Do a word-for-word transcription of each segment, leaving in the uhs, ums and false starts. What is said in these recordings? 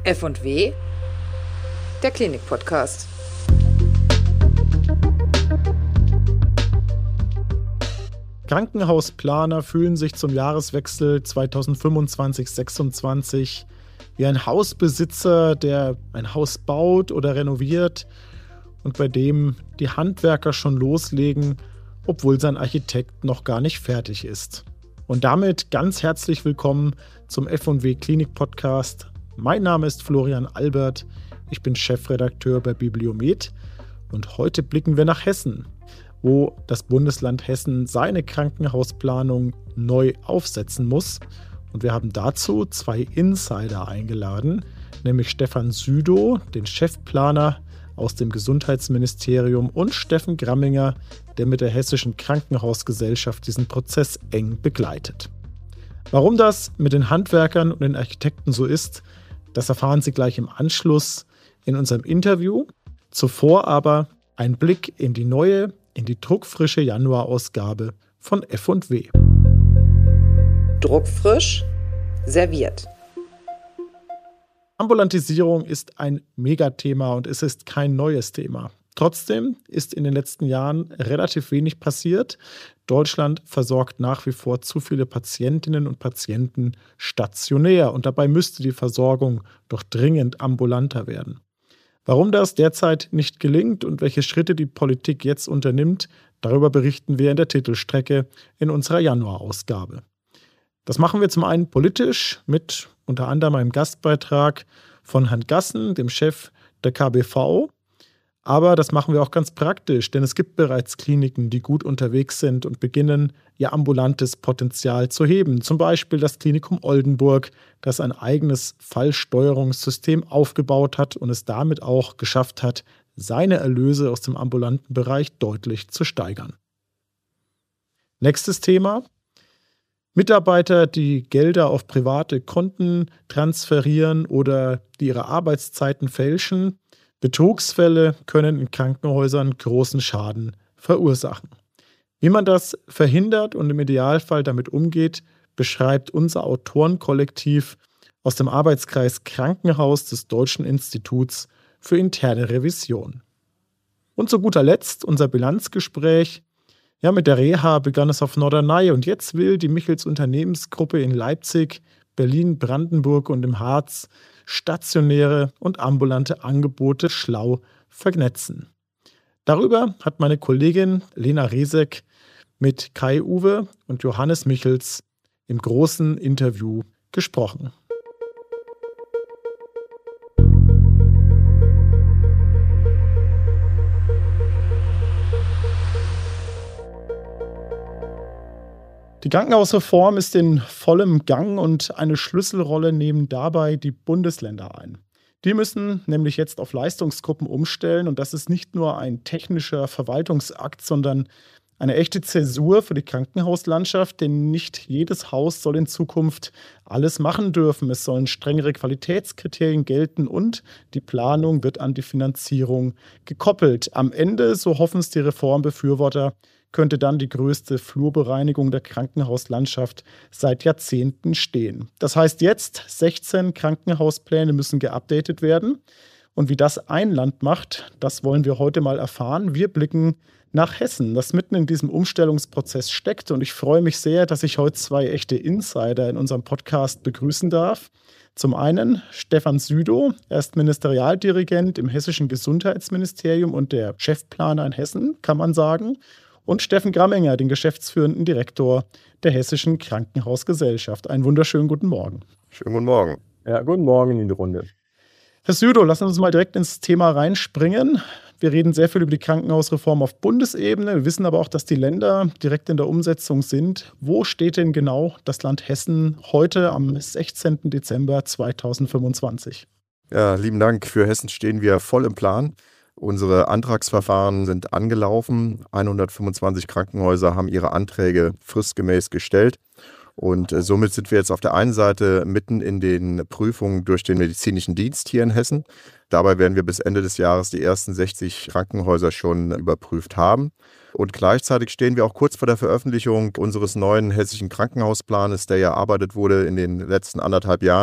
F und W, der Klinik-Podcast. Krankenhausplaner fühlen sich zum Jahreswechsel zweitausendfünfundzwanzig sechsundzwanzig wie ein Hausbesitzer, der ein Haus baut oder renoviert und bei dem die Handwerker schon loslegen, obwohl sein Architekt noch gar nicht fertig ist. Und damit ganz herzlich willkommen zum F und W Klinik-Podcast. Mein Name ist Florian Albert, ich bin Chefredakteur bei Bibliomet und heute blicken wir nach Hessen, wo das Bundesland Hessen seine Krankenhausplanung neu aufsetzen muss. Und wir haben dazu zwei Insider eingeladen, nämlich Stefan Südow, den Chefplaner aus dem Gesundheitsministerium, und Steffen Gramminger, der mit der Hessischen Krankenhausgesellschaft diesen Prozess eng begleitet. Warum das mit den Handwerkern und den Architekten so ist, das erfahren Sie gleich im Anschluss in unserem Interview. Zuvor aber ein Blick in die neue, in die druckfrische Januarausgabe von F und W. Druckfrisch, serviert. Ambulantisierung ist ein Megathema und es ist kein neues Thema. Trotzdem ist in den letzten Jahren relativ wenig passiert. Deutschland versorgt nach wie vor zu viele Patientinnen und Patienten stationär und dabei müsste die Versorgung doch dringend ambulanter werden. Warum das derzeit nicht gelingt und welche Schritte die Politik jetzt unternimmt, darüber berichten wir in der Titelstrecke in unserer Januarausgabe. Das machen wir zum einen politisch mit unter anderem einem Gastbeitrag von Herrn Gassen, dem Chef der K B V. Aber das machen wir auch ganz praktisch, denn es gibt bereits Kliniken, die gut unterwegs sind und beginnen, ihr ambulantes Potenzial zu heben. Zum Beispiel das Klinikum Oldenburg, das ein eigenes Fallsteuerungssystem aufgebaut hat und es damit auch geschafft hat, seine Erlöse aus dem ambulanten Bereich deutlich zu steigern. Nächstes Thema: Mitarbeiter, die Gelder auf private Konten transferieren oder die ihre Arbeitszeiten fälschen. Betrugsfälle können in Krankenhäusern großen Schaden verursachen. Wie man das verhindert und im Idealfall damit umgeht, beschreibt unser Autorenkollektiv aus dem Arbeitskreis Krankenhaus des Deutschen Instituts für interne Revision. Und zu guter Letzt unser Bilanzgespräch. Ja, mit der Reha begann es auf Norderney und jetzt will die Michels Unternehmensgruppe in Leipzig, Berlin, Brandenburg und im Harz stationäre und ambulante Angebote schlau vernetzen. Darüber hat meine Kollegin Lena Resek mit Kai Uwe und Johannes Michels im großen Interview gesprochen. Die Krankenhausreform ist in vollem Gang und eine Schlüsselrolle nehmen dabei die Bundesländer ein. Die müssen nämlich jetzt auf Leistungsgruppen umstellen und das ist nicht nur ein technischer Verwaltungsakt, sondern eine echte Zäsur für die Krankenhauslandschaft, denn nicht jedes Haus soll in Zukunft alles machen dürfen. Es sollen strengere Qualitätskriterien gelten und die Planung wird an die Finanzierung gekoppelt. Am Ende, so hoffen es die Reformbefürworter, könnte dann die größte Flurbereinigung der Krankenhauslandschaft seit Jahrzehnten stehen. Das heißt jetzt, sechzehn Krankenhauspläne müssen geupdatet werden. Und wie das ein Land macht, das wollen wir heute mal erfahren. Wir blicken nach Hessen, das mitten in diesem Umstellungsprozess steckt. Und ich freue mich sehr, dass ich heute zwei echte Insider in unserem Podcast begrüßen darf. Zum einen Stefan Südow, er ist Ministerialdirigent im Hessischen Gesundheitsministerium und der Chefplaner in Hessen, kann man sagen. Und Steffen Gramminger, den geschäftsführenden Direktor der Hessischen Krankenhausgesellschaft. Einen wunderschönen guten Morgen. Schönen guten Morgen. Ja, guten Morgen in die Runde. Herr Südow, lassen Sie uns mal direkt ins Thema reinspringen. Wir reden sehr viel über die Krankenhausreform auf Bundesebene. Wir wissen aber auch, dass die Länder direkt in der Umsetzung sind. Wo steht denn genau das Land Hessen heute am sechzehnten Dezember zweitausendfünfundzwanzig? Ja, lieben Dank. Für Hessen stehen wir voll im Plan. Unsere Antragsverfahren sind angelaufen. hundertfünfundzwanzig Krankenhäuser haben ihre Anträge fristgemäß gestellt. Und somit sind wir jetzt auf der einen Seite mitten in den Prüfungen durch den medizinischen Dienst hier in Hessen. Dabei werden wir bis Ende des Jahres die ersten sechzig Krankenhäuser schon überprüft haben. Und gleichzeitig stehen wir auch kurz vor der Veröffentlichung unseres neuen hessischen Krankenhausplanes, der ja erarbeitet wurde in den letzten anderthalb Jahren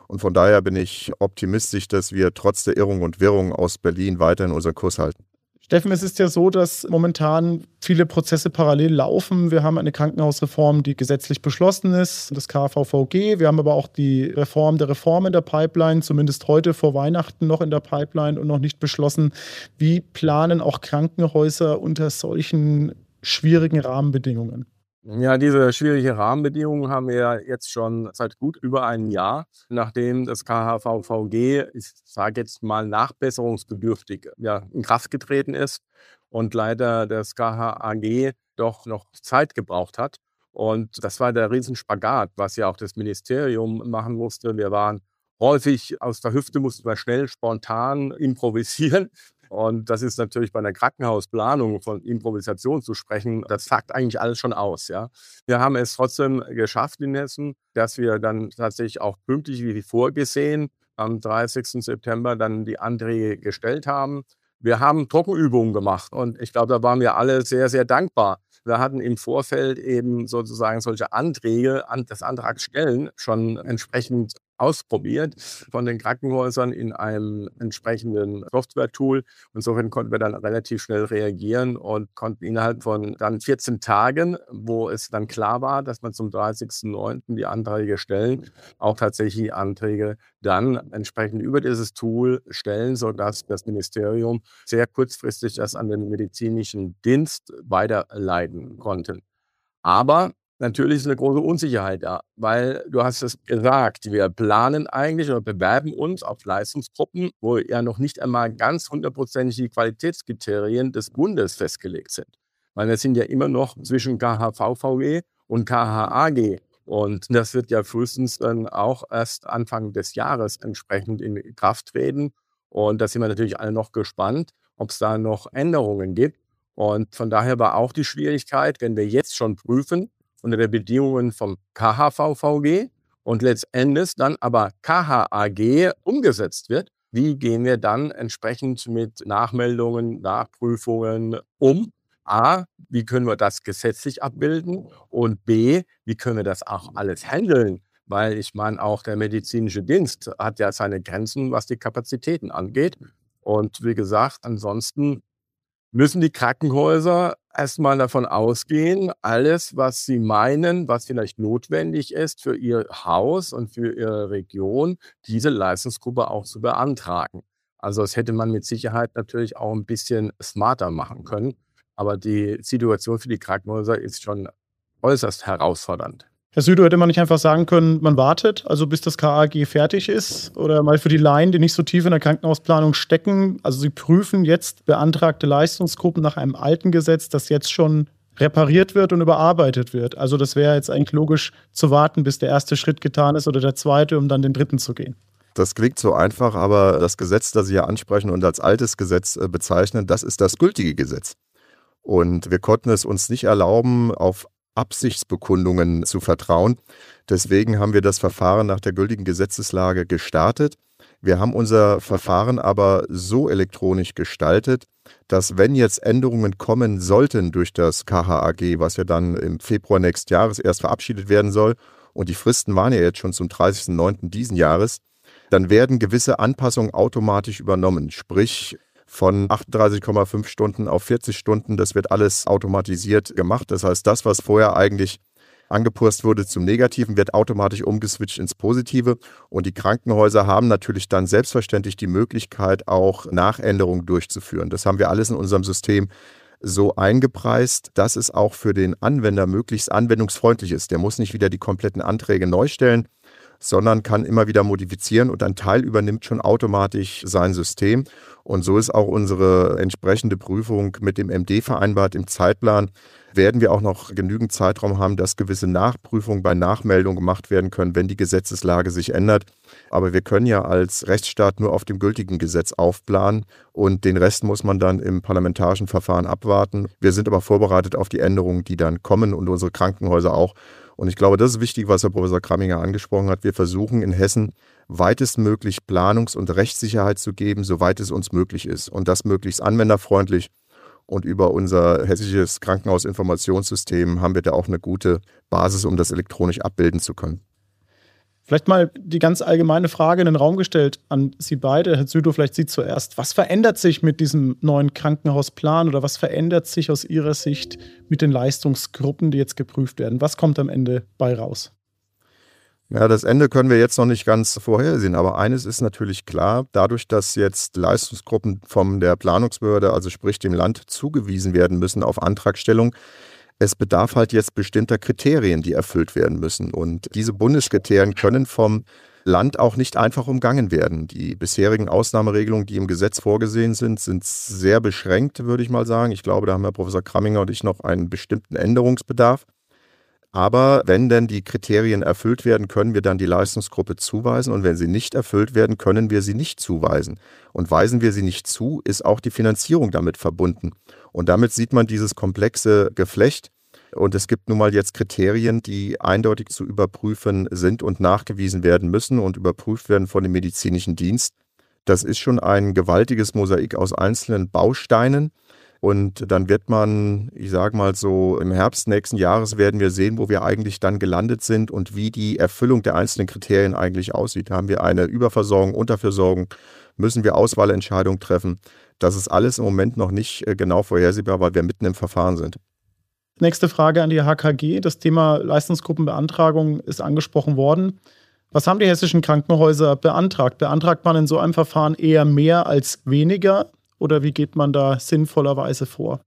Und von daher bin ich optimistisch, dass wir trotz der Irrung und Wirrung aus Berlin weiterhin unseren Kurs halten. Steffen, es ist ja so, dass momentan viele Prozesse parallel laufen. Wir haben eine Krankenhausreform, die gesetzlich beschlossen ist, das K V V G. Wir haben aber auch die Reform der Reform in der Pipeline, zumindest heute vor Weihnachten noch in der Pipeline und noch nicht beschlossen. Wie planen auch Krankenhäuser unter solchen schwierigen Rahmenbedingungen? Ja, diese schwierigen Rahmenbedingungen haben wir ja jetzt schon seit gut über einem Jahr, nachdem das K V V G, ich sage jetzt mal nachbesserungsbedürftig, ja, in Kraft getreten ist und leider das K H A G doch noch Zeit gebraucht hat. Und das war der Riesenspagat, was ja auch das Ministerium machen musste. Wir waren häufig aus der Hüfte, mussten wir schnell, spontan improvisieren. Und das ist natürlich bei einer Krankenhausplanung von Improvisation zu sprechen, das sagt eigentlich alles schon aus. Ja. Wir haben es trotzdem geschafft in Hessen, dass wir dann tatsächlich auch pünktlich wie vorgesehen am dreißigsten September dann die Anträge gestellt haben. Wir haben Trockenübungen gemacht und ich glaube, da waren wir alle sehr, sehr dankbar. Wir hatten im Vorfeld eben sozusagen solche Anträge, das Antragsstellen schon entsprechend ausprobiert von den Krankenhäusern in einem entsprechenden Software-Tool. Insofern konnten wir dann relativ schnell reagieren und konnten innerhalb von dann vierzehn Tagen, wo es dann klar war, dass man zum dreißigsten neunten die Anträge stellen, auch tatsächlich die Anträge dann entsprechend über dieses Tool stellen, sodass das Ministerium sehr kurzfristig das an den medizinischen Dienst weiterleiten konnte. Aber natürlich ist eine große Unsicherheit da, weil du hast es gesagt, wir planen eigentlich oder bewerben uns auf Leistungsgruppen, wo ja noch nicht einmal ganz hundertprozentig die Qualitätskriterien des Bundes festgelegt sind. Weil wir sind ja immer noch zwischen K H V V G und K H A G. Und das wird ja frühestens dann auch erst Anfang des Jahres entsprechend in Kraft treten. Und da sind wir natürlich alle noch gespannt, ob es da noch Änderungen gibt. Und von daher war auch die Schwierigkeit, wenn wir jetzt schon prüfen, unter den Bedingungen vom K H V V G und letztendlich dann aber K H A G umgesetzt wird, wie gehen wir dann entsprechend mit Nachmeldungen, Nachprüfungen um? A, wie können wir das gesetzlich abbilden? Und B, wie können wir das auch alles handeln? Weil ich meine, auch der medizinische Dienst hat ja seine Grenzen, was die Kapazitäten angeht. Und wie gesagt, ansonsten müssen die Krankenhäuser erstmal davon ausgehen, alles, was sie meinen, was vielleicht notwendig ist für ihr Haus und für ihre Region, diese Leistungsgruppe auch zu beantragen. Also das hätte man mit Sicherheit natürlich auch ein bisschen smarter machen können. Aber die Situation für die Krankenhäuser ist schon äußerst herausfordernd. Herr Südow, hätte man nicht einfach sagen können, man wartet, also bis das K A G fertig ist? Oder mal für die Laien, die nicht so tief in der Krankenhausplanung stecken, also Sie prüfen jetzt beantragte Leistungsgruppen nach einem alten Gesetz, das jetzt schon repariert wird und überarbeitet wird. Also das wäre jetzt eigentlich logisch zu warten, bis der erste Schritt getan ist oder der zweite, um dann den dritten zu gehen. Das klingt so einfach, aber das Gesetz, das Sie ja ansprechen und als altes Gesetz bezeichnen, das ist das gültige Gesetz. Und wir konnten es uns nicht erlauben, auf Absichtsbekundungen zu vertrauen. Deswegen haben wir das Verfahren nach der gültigen Gesetzeslage gestartet. Wir haben unser Verfahren aber so elektronisch gestaltet, dass wenn jetzt Änderungen kommen sollten durch das K H A G, was ja dann im Februar nächsten Jahres erst verabschiedet werden soll, und die Fristen waren ja jetzt schon zum dreißigsten neunten diesen Jahres, dann werden gewisse Anpassungen automatisch übernommen. Sprich, von achtunddreißig Komma fünf Stunden auf vierzig Stunden, das wird alles automatisiert gemacht. Das heißt, das, was vorher eigentlich angepasst wurde zum Negativen, wird automatisch umgeswitcht ins Positive. Und die Krankenhäuser haben natürlich dann selbstverständlich die Möglichkeit, auch Nachänderungen durchzuführen. Das haben wir alles in unserem System so eingepreist, dass es auch für den Anwender möglichst anwendungsfreundlich ist. Der muss nicht wieder die kompletten Anträge neu stellen, sondern kann immer wieder modifizieren und ein Teil übernimmt schon automatisch sein System. Und so ist auch unsere entsprechende Prüfung mit dem M D vereinbart. Im Zeitplan werden wir auch noch genügend Zeitraum haben, dass gewisse Nachprüfungen bei Nachmeldung gemacht werden können, wenn die Gesetzeslage sich ändert. Aber wir können ja als Rechtsstaat nur auf dem gültigen Gesetz aufplanen und den Rest muss man dann im parlamentarischen Verfahren abwarten. Wir sind aber vorbereitet auf die Änderungen, die dann kommen und unsere Krankenhäuser auch. Und ich glaube, das ist wichtig, was Herr Professor Kramminger angesprochen hat. Wir versuchen in Hessen weitestmöglich Planungs- und Rechtssicherheit zu geben, soweit es uns möglich ist. Und das möglichst anwenderfreundlich. Und über unser hessisches Krankenhausinformationssystem haben wir da auch eine gute Basis, um das elektronisch abbilden zu können. Vielleicht mal die ganz allgemeine Frage in den Raum gestellt an Sie beide. Herr Südow, vielleicht Sie zuerst. Was verändert sich mit diesem neuen Krankenhausplan oder was verändert sich aus Ihrer Sicht mit den Leistungsgruppen, die jetzt geprüft werden? Was kommt am Ende bei raus? Ja, das Ende können wir jetzt noch nicht ganz vorhersehen, aber eines ist natürlich klar, dadurch, dass jetzt Leistungsgruppen von der Planungsbehörde, also sprich dem Land, zugewiesen werden müssen auf Antragstellung, es bedarf halt jetzt bestimmter Kriterien, die erfüllt werden müssen. Und diese Bundeskriterien können vom Land auch nicht einfach umgangen werden. Die bisherigen Ausnahmeregelungen, die im Gesetz vorgesehen sind, sind sehr beschränkt, würde ich mal sagen. Ich glaube, da haben Herr Professor Kramminger und ich noch einen bestimmten Änderungsbedarf. Aber wenn denn die Kriterien erfüllt werden, können wir dann die Leistungsgruppe zuweisen. Und wenn sie nicht erfüllt werden, können wir sie nicht zuweisen. Und weisen wir sie nicht zu, ist auch die Finanzierung damit verbunden. Und damit sieht man dieses komplexe Geflecht. Und es gibt nun mal jetzt Kriterien, die eindeutig zu überprüfen sind und nachgewiesen werden müssen und überprüft werden von dem medizinischen Dienst. Das ist schon ein gewaltiges Mosaik aus einzelnen Bausteinen. Und dann wird man, ich sage mal so, im Herbst nächsten Jahres werden wir sehen, wo wir eigentlich dann gelandet sind und wie die Erfüllung der einzelnen Kriterien eigentlich aussieht. Haben wir eine Überversorgung, Unterversorgung? Müssen wir Auswahlentscheidungen treffen? Das ist alles im Moment noch nicht genau vorhersehbar, weil wir mitten im Verfahren sind. Nächste Frage an die H K G. Das Thema Leistungsgruppenbeantragung ist angesprochen worden. Was haben die hessischen Krankenhäuser beantragt? Beantragt man in so einem Verfahren eher mehr als weniger? Oder wie geht man da sinnvollerweise vor?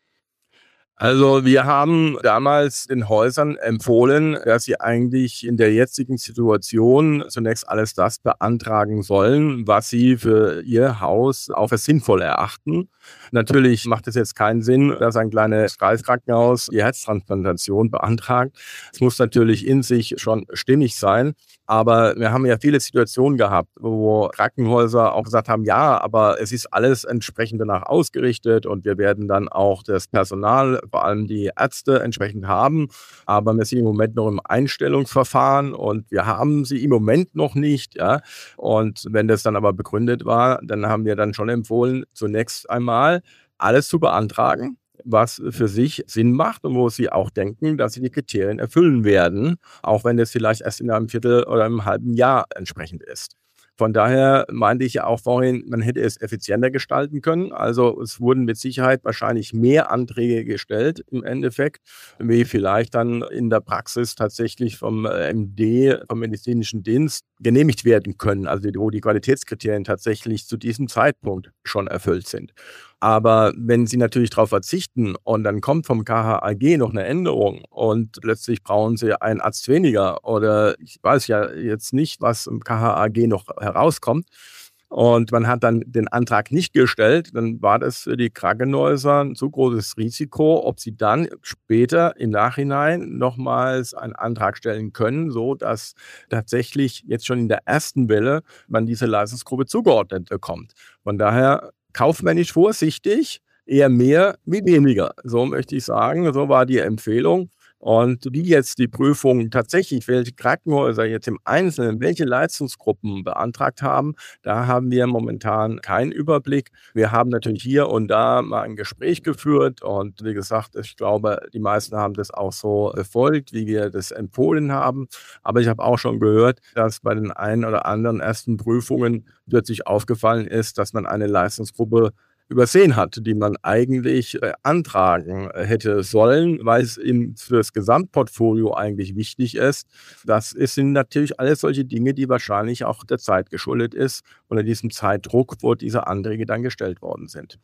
Also wir haben damals den Häusern empfohlen, dass sie eigentlich in der jetzigen Situation zunächst alles das beantragen sollen, was sie für ihr Haus auch für sinnvoll erachten. Natürlich macht es jetzt keinen Sinn, dass ein kleines Kreiskrankenhaus die Herztransplantation beantragt. Es muss natürlich in sich schon stimmig sein. Aber wir haben ja viele Situationen gehabt, wo Krankenhäuser auch gesagt haben, ja, aber es ist alles entsprechend danach ausgerichtet und wir werden dann auch das Personal, vor allem die Ärzte, entsprechend haben. Aber wir sind im Moment noch im Einstellungsverfahren und wir haben sie im Moment noch nicht. Ja. Und wenn das dann aber begründet war, dann haben wir dann schon empfohlen, zunächst einmal alles zu beantragen, was für sich Sinn macht und wo sie auch denken, dass sie die Kriterien erfüllen werden, auch wenn das vielleicht erst in einem Viertel oder einem halben Jahr entsprechend ist. Von daher meinte ich ja auch vorhin, man hätte es effizienter gestalten können. Also es wurden mit Sicherheit wahrscheinlich mehr Anträge gestellt im Endeffekt, wie vielleicht dann in der Praxis tatsächlich vom M D, vom medizinischen Dienst, genehmigt werden können. Also wo die Qualitätskriterien tatsächlich zu diesem Zeitpunkt schon erfüllt sind. Aber wenn Sie natürlich darauf verzichten und dann kommt vom K H A G noch eine Änderung und plötzlich brauchen Sie einen Arzt weniger oder ich weiß ja jetzt nicht, was im K H A G noch herauskommt und man hat dann den Antrag nicht gestellt, dann war das für die Krankenhäuser ein zu großes Risiko, ob sie dann später im Nachhinein nochmals einen Antrag stellen können, so dass tatsächlich jetzt schon in der ersten Welle man diese Leistungsgruppe zugeordnet bekommt. Von daher kaufmännisch vorsichtig, eher mehr wie weniger. So möchte ich sagen, so war die Empfehlung. Und wie jetzt die Prüfung tatsächlich, welche Krankenhäuser jetzt im Einzelnen, welche Leistungsgruppen beantragt haben, da haben wir momentan keinen Überblick. Wir haben natürlich hier und da mal ein Gespräch geführt und wie gesagt, ich glaube, die meisten haben das auch so befolgt, wie wir das empfohlen haben. Aber ich habe auch schon gehört, dass bei den einen oder anderen ersten Prüfungen plötzlich aufgefallen ist, dass man eine Leistungsgruppe übersehen hat, die man eigentlich äh, antragen hätte sollen, weil es ihm für das Gesamtportfolio eigentlich wichtig ist. Das sind natürlich alles solche Dinge, die wahrscheinlich auch der Zeit geschuldet ist, unter diesem Zeitdruck, wo diese Anträge dann gestellt worden sind.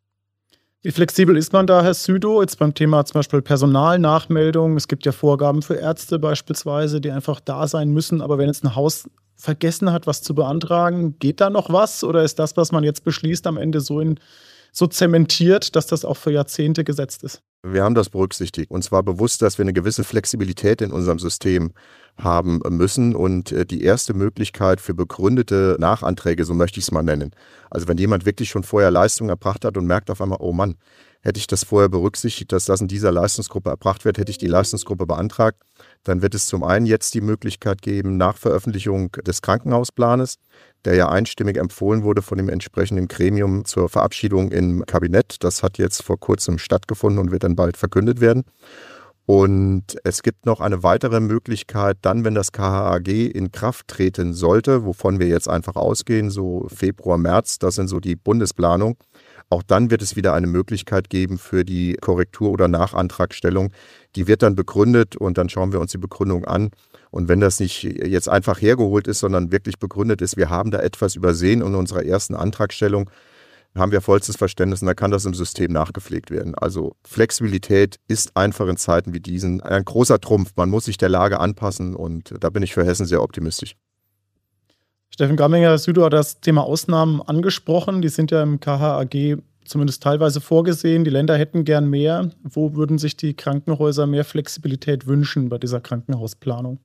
Wie flexibel ist man da, Herr Südow, jetzt beim Thema zum Beispiel Personalnachmeldung? Es gibt ja Vorgaben für Ärzte beispielsweise, die einfach da sein müssen. Aber wenn jetzt ein Haus vergessen hat, was zu beantragen, geht da noch was? Oder ist das, was man jetzt beschließt, am Ende so, in, so zementiert, dass das auch für Jahrzehnte gesetzt ist? Wir haben das berücksichtigt. Und zwar bewusst, dass wir eine gewisse Flexibilität in unserem System haben müssen. Und die erste Möglichkeit für begründete Nachanträge, so möchte ich es mal nennen. Also wenn jemand wirklich schon vorher Leistung erbracht hat und merkt auf einmal, oh Mann, hätte ich das vorher berücksichtigt, dass das in dieser Leistungsgruppe erbracht wird, hätte ich die Leistungsgruppe beantragt, dann wird es zum einen jetzt die Möglichkeit geben, nach Veröffentlichung des Krankenhausplanes, der ja einstimmig empfohlen wurde von dem entsprechenden Gremium zur Verabschiedung im Kabinett. Das hat jetzt vor kurzem stattgefunden und wird dann bald verkündet werden. Und es gibt noch eine weitere Möglichkeit, dann, wenn das K H A G in Kraft treten sollte, wovon wir jetzt einfach ausgehen, so Februar, März, das sind so die Bundesplanung. Auch dann wird es wieder eine Möglichkeit geben für die Korrektur- oder Nachantragstellung. Die wird dann begründet und dann schauen wir uns die Begründung an. Und wenn das nicht jetzt einfach hergeholt ist, sondern wirklich begründet ist, wir haben da etwas übersehen in unserer ersten Antragstellung, haben wir vollstes Verständnis und dann kann das im System nachgepflegt werden. Also Flexibilität ist einfach in Zeiten wie diesen ein großer Trumpf. Man muss sich der Lage anpassen und da bin ich für Hessen sehr optimistisch. Steffen Gramminger, Südo hat das Thema Ausnahmen angesprochen. Die sind ja im K H A G zumindest teilweise vorgesehen. Die Länder hätten gern mehr. Wo würden sich die Krankenhäuser mehr Flexibilität wünschen bei dieser Krankenhausplanung?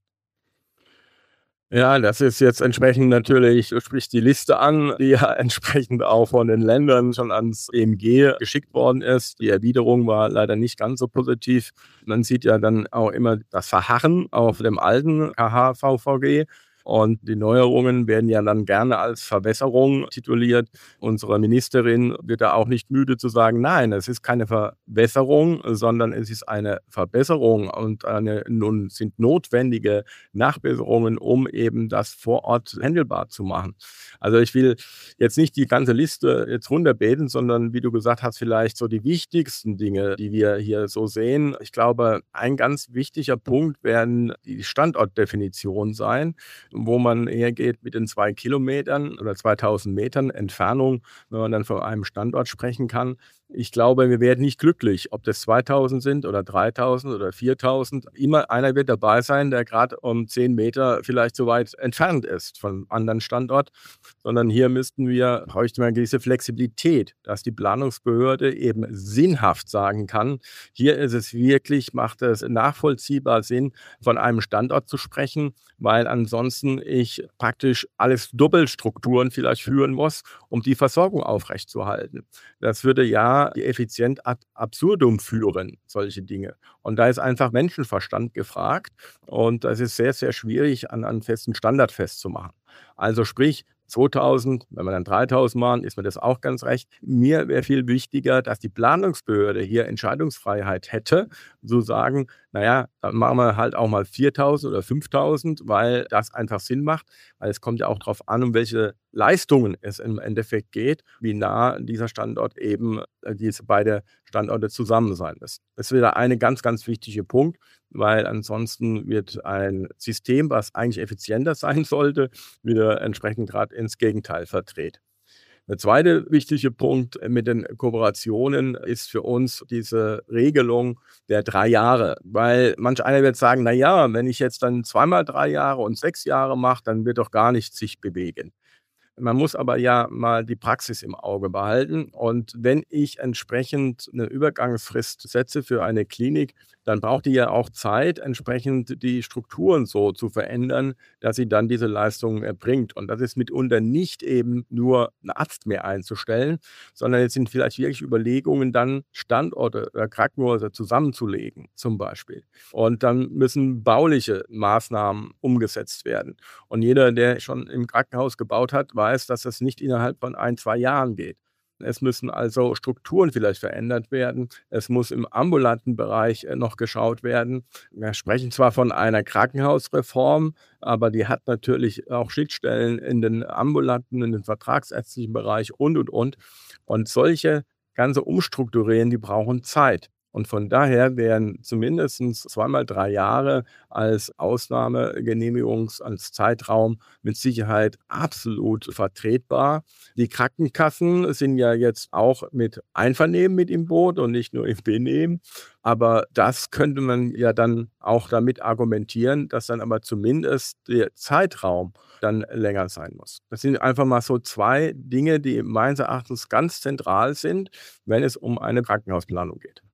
Ja, das ist jetzt entsprechend natürlich, du sprichst die Liste an, die ja entsprechend auch von den Ländern schon ans E M G geschickt worden ist. Die Erwiderung war leider nicht ganz so positiv. Man sieht ja dann auch immer das Verharren auf dem alten K H V V G. Und die Neuerungen werden ja dann gerne als Verbesserung tituliert. Unsere Ministerin wird da auch nicht müde zu sagen, nein, es ist keine Verbesserung, sondern es ist eine Verbesserung und eine, nun sind notwendige Nachbesserungen, um eben das vor Ort handelbar zu machen. Also ich will jetzt nicht die ganze Liste jetzt runterbeten, sondern wie du gesagt hast, vielleicht so die wichtigsten Dinge, die wir hier so sehen. Ich glaube, ein ganz wichtiger Punkt werden die Standortdefinition sein, wo man hergeht mit den zwei Kilometern oder zweitausend Metern Entfernung, wenn man dann von einem Standort sprechen kann. Ich glaube, wir werden nicht glücklich, ob das zweitausend sind oder dreitausend oder viertausend. Immer einer wird dabei sein, der gerade um zehn Meter vielleicht so weit entfernt ist von einem anderen Standort, sondern hier müssten wir, bräuchten wir eine gewisse Flexibilität, dass die Planungsbehörde eben sinnhaft sagen kann, hier ist es wirklich, macht es nachvollziehbar Sinn, von einem Standort zu sprechen, weil ansonsten ich praktisch alles Doppelstrukturen vielleicht führen muss, um die Versorgung aufrechtzuerhalten. Das würde ja die Effizienz ad absurdum führen, solche Dinge. Und da ist einfach Menschenverstand gefragt und das ist sehr, sehr schwierig an einen festen Standard festzumachen. Also sprich, zweitausend, wenn wir dann dreitausend machen, ist mir das auch ganz recht. Mir wäre viel wichtiger, dass die Planungsbehörde hier Entscheidungsfreiheit hätte, zu sagen, naja, dann machen wir halt auch mal viertausend oder fünftausend, weil das einfach Sinn macht, weil es kommt ja auch darauf an, um welche Leistungen es im Endeffekt geht, wie nah dieser Standort eben, diese beiden Standorte zusammen sein müssen. Das ist wieder ein ganz, ganz wichtiger Punkt, weil ansonsten wird ein System, was eigentlich effizienter sein sollte, wieder entsprechend gerade ins Gegenteil verdreht. Der zweite wichtige Punkt mit den Kooperationen ist für uns diese Regelung der drei Jahre, weil manch einer wird sagen, na ja, wenn ich jetzt dann zweimal drei Jahre und sechs Jahre mache, dann wird doch gar nichts sich bewegen. Man muss aber ja mal die Praxis im Auge behalten und wenn ich entsprechend eine Übergangsfrist setze für eine Klinik, dann braucht die ja auch Zeit, entsprechend die Strukturen so zu verändern, dass sie dann diese Leistungen erbringt. Und das ist mitunter nicht eben nur einen Arzt mehr einzustellen, sondern es sind vielleicht wirklich Überlegungen, dann Standorte oder Krankenhäuser zusammenzulegen, zum Beispiel. Und dann müssen bauliche Maßnahmen umgesetzt werden. Und jeder, der schon im Krankenhaus gebaut hat, weiß, dass das nicht innerhalb von ein, zwei Jahren geht. Es müssen also Strukturen vielleicht verändert werden. Es muss im ambulanten Bereich noch geschaut werden. Wir sprechen zwar von einer Krankenhausreform, aber die hat natürlich auch Schnittstellen in den ambulanten, in den vertragsärztlichen Bereich und, und, und. Und solche ganze Umstrukturieren, die brauchen Zeit. Und von daher wären zumindest zweimal drei Jahre als Ausnahmegenehmigungs-, als Zeitraum mit Sicherheit absolut vertretbar. Die Krankenkassen sind ja jetzt auch mit Einvernehmen mit im Boot und nicht nur im Benehmen. Aber das könnte man ja dann auch damit argumentieren, dass dann aber zumindest der Zeitraum dann länger sein muss. Das sind einfach mal so zwei Dinge, die meines Erachtens ganz zentral sind, wenn es um eine Krankenhausplanung geht.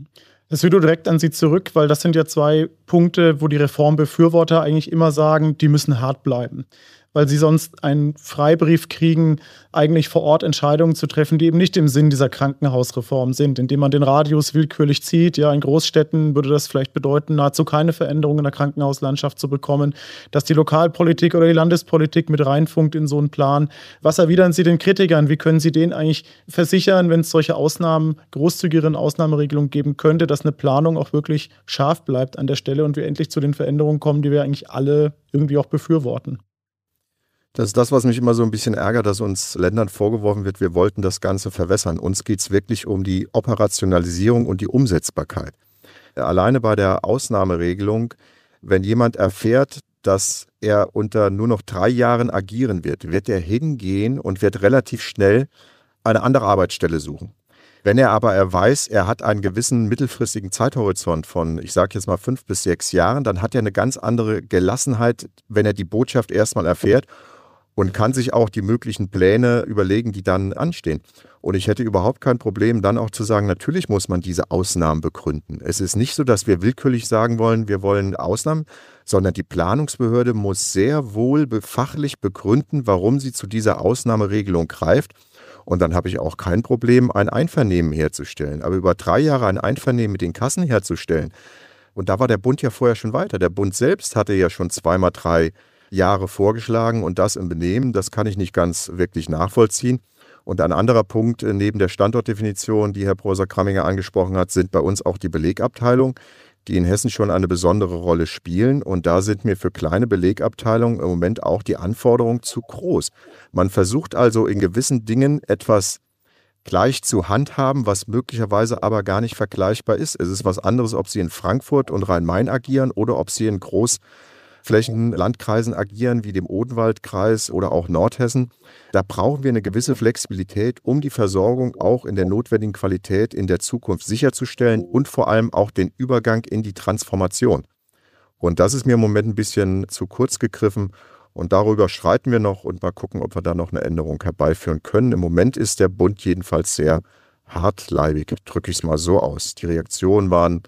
Das Südo direkt an Sie zurück, weil das sind ja zwei Punkte, wo die Reformbefürworter eigentlich immer sagen, die müssen hart bleiben. weil sie sonst einen Freibrief kriegen, eigentlich vor Ort Entscheidungen zu treffen, die eben nicht im Sinn dieser Krankenhausreform sind, indem man den Radius willkürlich zieht. Ja, in Großstädten würde das vielleicht bedeuten, nahezu keine Veränderung in der Krankenhauslandschaft zu bekommen, dass die Lokalpolitik oder die Landespolitik mit reinfunkt in so einen Plan. Was erwidern Sie den Kritikern? Wie können Sie denen eigentlich versichern, wenn es solche Ausnahmen, großzügigeren Ausnahmeregelungen geben könnte, dass eine Planung auch wirklich scharf bleibt an der Stelle und wir endlich zu den Veränderungen kommen, die wir eigentlich alle irgendwie auch befürworten? Das ist das, was mich immer so ein bisschen ärgert, dass uns Ländern vorgeworfen wird, wir wollten das Ganze verwässern. Uns geht es wirklich um die Operationalisierung und die Umsetzbarkeit. Alleine bei der Ausnahmeregelung, wenn jemand erfährt, dass er unter nur noch drei Jahren agieren wird, wird er hingehen und wird relativ schnell eine andere Arbeitsstelle suchen. Wenn er aber er weiß, er hat einen gewissen mittelfristigen Zeithorizont von, ich sage jetzt mal fünf bis sechs Jahren, dann hat er eine ganz andere Gelassenheit, wenn er die Botschaft erstmal erfährt und kann sich auch die möglichen Pläne überlegen, die dann anstehen. Und ich hätte überhaupt kein Problem, dann auch zu sagen, natürlich muss man diese Ausnahmen begründen. Es ist nicht so, dass wir willkürlich sagen wollen, wir wollen Ausnahmen, sondern die Planungsbehörde muss sehr wohl fachlich begründen, warum sie zu dieser Ausnahmeregelung greift. Und dann habe ich auch kein Problem, ein Einvernehmen herzustellen. Aber über drei Jahre ein Einvernehmen mit den Kassen herzustellen, und da war der Bund ja vorher schon weiter. Der Bund selbst hatte ja schon zweimal drei Jahre vorgeschlagen und das im Benehmen, das kann ich nicht ganz wirklich nachvollziehen. Und ein anderer Punkt neben der Standortdefinition, die Herr Professor Kramminger angesprochen hat, sind bei uns auch die Belegabteilungen, die in Hessen schon eine besondere Rolle spielen. Und da sind mir für kleine Belegabteilungen im Moment auch die Anforderungen zu groß. Man versucht also in gewissen Dingen etwas gleich zu handhaben, was möglicherweise aber gar nicht vergleichbar ist. Es ist was anderes, ob Sie in Frankfurt und Rhein-Main agieren oder ob Sie in Großflächenlandkreisen agieren, wie dem Odenwaldkreis oder auch Nordhessen. Da brauchen wir eine gewisse Flexibilität, um die Versorgung auch in der notwendigen Qualität in der Zukunft sicherzustellen und vor allem auch den Übergang in die Transformation. Und das ist mir im Moment ein bisschen zu kurz gegriffen. Und darüber streiten wir noch und mal gucken, ob wir da noch eine Änderung herbeiführen können. Im Moment ist der Bund jedenfalls sehr hartleibig, drücke ich es mal so aus. Die Reaktionen waren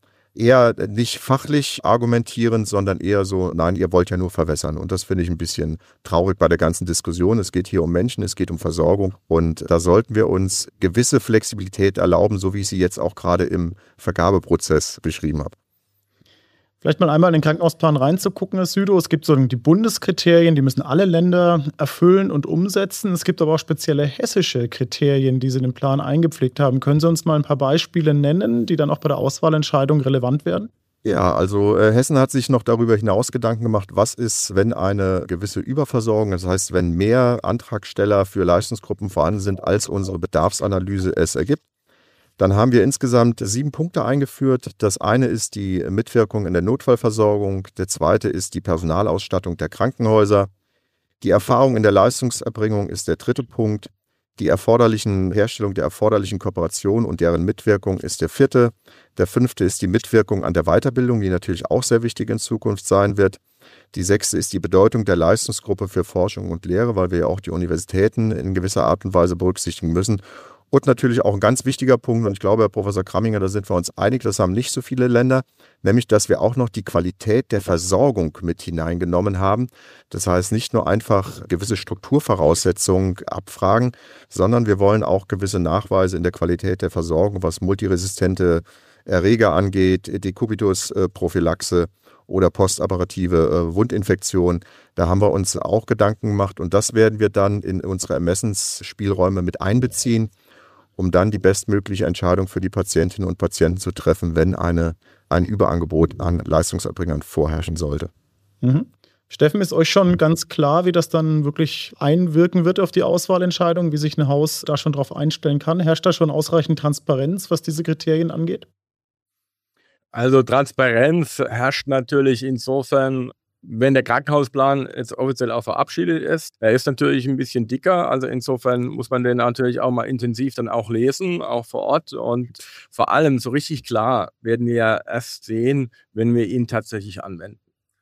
eher nicht fachlich argumentierend, sondern eher so, nein, ihr wollt ja nur verwässern. Und das finde ich ein bisschen traurig bei der ganzen Diskussion. Es geht hier um Menschen, es geht um Versorgung. Und da sollten wir uns gewisse Flexibilität erlauben, so wie ich sie jetzt auch gerade im Vergabeprozess beschrieben habe. Vielleicht mal einmal in den Krankenhausplan reinzugucken, Herr Südow. Es gibt so die Bundeskriterien, die müssen alle Länder erfüllen und umsetzen. Es gibt aber auch spezielle hessische Kriterien, die Sie in den Plan eingepflegt haben. Können Sie uns mal ein paar Beispiele nennen, die dann auch bei der Auswahlentscheidung relevant werden? Ja, also äh, Hessen hat sich noch darüber hinaus Gedanken gemacht, was ist, wenn eine gewisse Überversorgung, das heißt, wenn mehr Antragsteller für Leistungsgruppen vorhanden sind, als unsere Bedarfsanalyse es ergibt. Dann haben wir insgesamt sieben Punkte eingeführt. Das eine ist die Mitwirkung in der Notfallversorgung. Der zweite ist die Personalausstattung der Krankenhäuser. Die Erfahrung in der Leistungserbringung ist der dritte Punkt. Die erforderlichen Herstellung der erforderlichen Kooperation und deren Mitwirkung ist der vierte. Der fünfte ist die Mitwirkung an der Weiterbildung, die natürlich auch sehr wichtig in Zukunft sein wird. Die sechste ist die Bedeutung der Leistungsgruppe für Forschung und Lehre, weil wir ja auch die Universitäten in gewisser Art und Weise berücksichtigen müssen. Und natürlich auch ein ganz wichtiger Punkt, und ich glaube, Herr Professor Kramminger, da sind wir uns einig, das haben nicht so viele Länder, nämlich, dass wir auch noch die Qualität der Versorgung mit hineingenommen haben. Das heißt, nicht nur einfach gewisse Strukturvoraussetzungen abfragen, sondern wir wollen auch gewisse Nachweise in der Qualität der Versorgung, was multiresistente Erreger angeht, Dekubitusprophylaxe oder postoperative Wundinfektion. Da haben wir uns auch Gedanken gemacht und das werden wir dann in unsere Ermessensspielräume mit einbeziehen, um dann die bestmögliche Entscheidung für die Patientinnen und Patienten zu treffen, wenn eine, ein Überangebot an Leistungserbringern vorherrschen sollte. Mhm. Steffen, ist euch schon ganz klar, wie das dann wirklich einwirken wird auf die Auswahlentscheidung, wie sich ein Haus da schon drauf einstellen kann? Herrscht da schon ausreichend Transparenz, was diese Kriterien angeht? Also Transparenz herrscht natürlich insofern, wenn der Krankenhausplan jetzt offiziell auch verabschiedet ist. Er ist natürlich ein bisschen dicker, also insofern muss man den natürlich auch mal intensiv dann auch lesen, auch vor Ort. Und vor allem so richtig klar werden wir ja erst sehen, wenn wir ihn tatsächlich anwenden.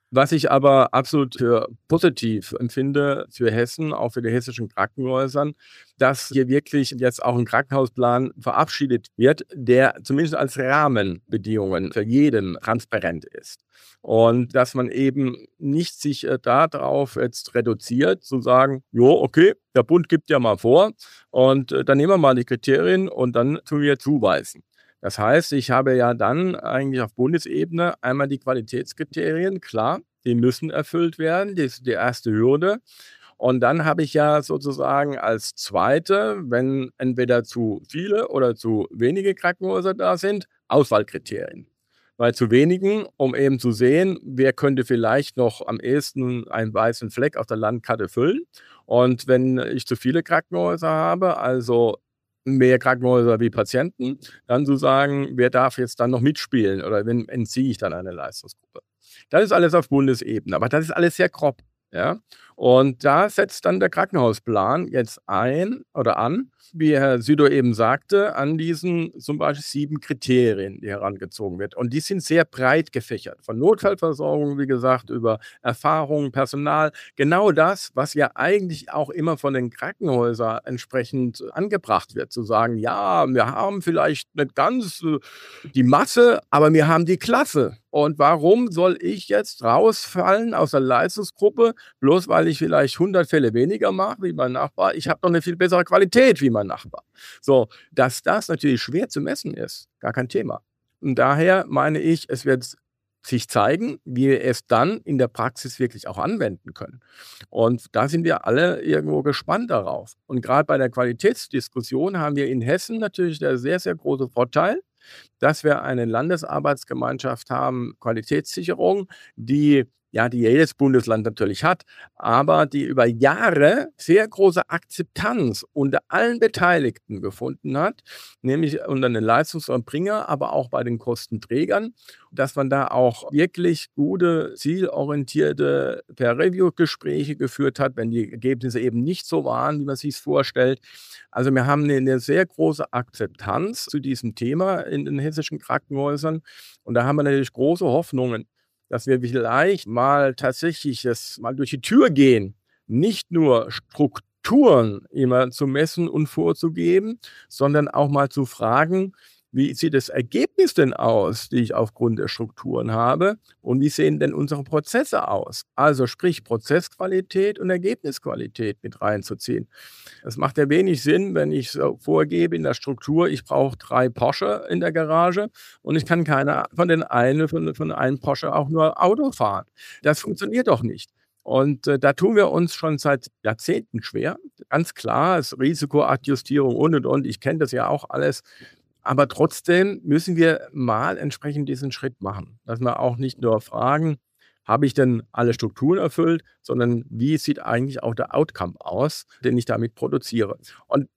Was ich aber absolut für positiv empfinde für Hessen, auch für die hessischen Krankenhäusern, dass hier wirklich jetzt auch ein Krankenhausplan verabschiedet wird, der zumindest als Rahmenbedingungen für jeden transparent ist. Und dass man eben nicht sich äh, darauf jetzt reduziert, zu sagen, jo, okay, der Bund gibt ja mal vor und äh, dann nehmen wir mal die Kriterien und dann tun wir zuweisen. Das heißt, ich habe ja dann eigentlich auf Bundesebene einmal die Qualitätskriterien, klar, die müssen erfüllt werden, das ist die erste Hürde. Und dann habe ich ja sozusagen als zweite, wenn entweder zu viele oder zu wenige Krankenhäuser da sind, Auswahlkriterien. Bei zu wenigen, um eben zu sehen, wer könnte vielleicht noch am ehesten einen weißen Fleck auf der Landkarte füllen. Und wenn ich zu viele Krankenhäuser habe, also mehr Krankenhäuser wie Patienten, dann zu sagen, wer darf jetzt dann noch mitspielen oder wenn entziehe ich dann eine Leistungsgruppe. Das ist alles auf Bundesebene, aber das ist alles sehr grob. Ja? Und da setzt dann der Krankenhausplan jetzt ein oder an, wie Herr Südow eben sagte, an diesen zum Beispiel sieben Kriterien, die herangezogen wird. Und die sind sehr breit gefächert. Von Notfallversorgung, wie gesagt, über Erfahrung, Personal. Genau das, was ja eigentlich auch immer von den Krankenhäusern entsprechend angebracht wird. Zu sagen, ja, wir haben vielleicht nicht ganz die Masse, aber wir haben die Klasse. Und warum soll ich jetzt rausfallen aus der Leistungsgruppe, bloß weil ich vielleicht hundert Fälle weniger mache wie mein Nachbar? Ich habe doch eine viel bessere Qualität wie mein Nachbar. So, dass das natürlich schwer zu messen ist, gar kein Thema. Und daher meine ich, es wird sich zeigen, wie wir es dann in der Praxis wirklich auch anwenden können. Und da sind wir alle irgendwo gespannt darauf. Und gerade bei der Qualitätsdiskussion haben wir in Hessen natürlich der sehr, sehr große Vorteil, dass wir eine Landesarbeitsgemeinschaft haben, Qualitätssicherung, die ja, die jedes Bundesland natürlich hat, aber die über Jahre sehr große Akzeptanz unter allen Beteiligten gefunden hat, nämlich unter den Leistungserbringer, aber auch bei den Kostenträgern, dass man da auch wirklich gute, zielorientierte Peer-Review-Gespräche geführt hat, wenn die Ergebnisse eben nicht so waren, wie man sich es vorstellt. Also wir haben eine sehr große Akzeptanz zu diesem Thema in den hessischen Krankenhäusern und da haben wir natürlich große Hoffnungen, dass wir vielleicht mal tatsächlich das mal durch die Tür gehen, nicht nur Strukturen immer zu messen und vorzugeben, sondern auch mal zu fragen, wie sieht das Ergebnis denn aus, die ich aufgrund der Strukturen habe und wie sehen denn unsere Prozesse aus? Also sprich Prozessqualität und Ergebnisqualität mit reinzuziehen. Es macht ja wenig Sinn, wenn ich so vorgebe in der Struktur, ich brauche drei Porsche in der Garage und ich kann keiner von den einen, von, von einem Porsche auch nur Auto fahren. Das funktioniert doch nicht. Und äh, da tun wir uns schon seit Jahrzehnten schwer. Ganz klar, es ist Risikoadjustierung und und und. Ich kenne das ja auch alles. Aber trotzdem müssen wir mal entsprechend diesen Schritt machen. Dass wir auch nicht nur fragen, habe ich denn alle Strukturen erfüllt, sondern wie sieht eigentlich auch der Outcome aus, den ich damit produziere. Und